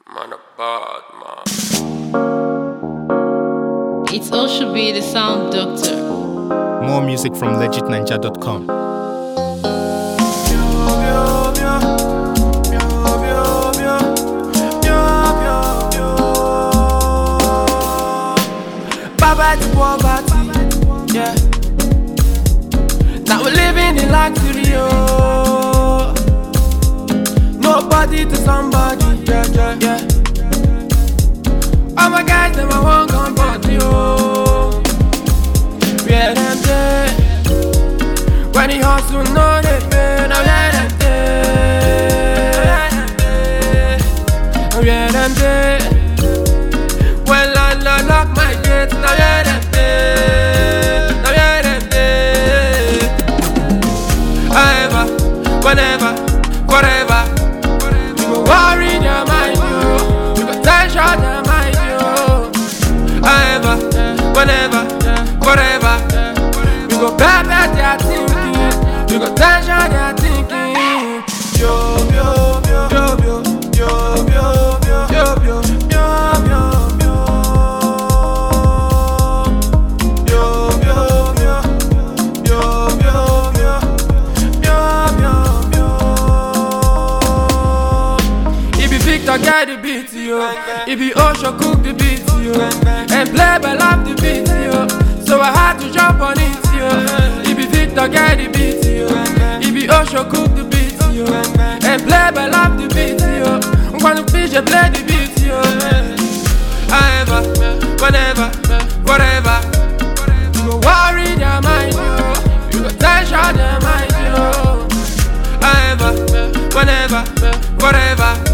Man, a bad man. It's all should be the sound doctor. More music from legitninja.com. Poverty, poverty, yeah. Now we're living in luxury, oh. Nobody to somebody, yeah. All my guys, them I want come party, oh. Where them day? When he hustle, no they pay. Now where them day? Where them day? When landlord lock my gate, now where them day? Now where them day? However, whenever, forever, you go worry their mind, yo. You go tension their mind, yo. However, whenever, forever, you go pepper their thinking. You go tension their thinking. Yo, yo, yo, yo, yo, yo, yo, yo, yo, yo, yo. Get the beat, yo. It be Osho cook the beat, yo. And play by love the beat, yo. So I had to jump on it, yo. It be Victor get the beat, yo. It be Osho cook the beat, yo. And play by love the beat, yo. When the fish play the beat, yo. However, whenever, forever, you go worry their mind, yo. You go tension their mind, yo. However, whenever, forever,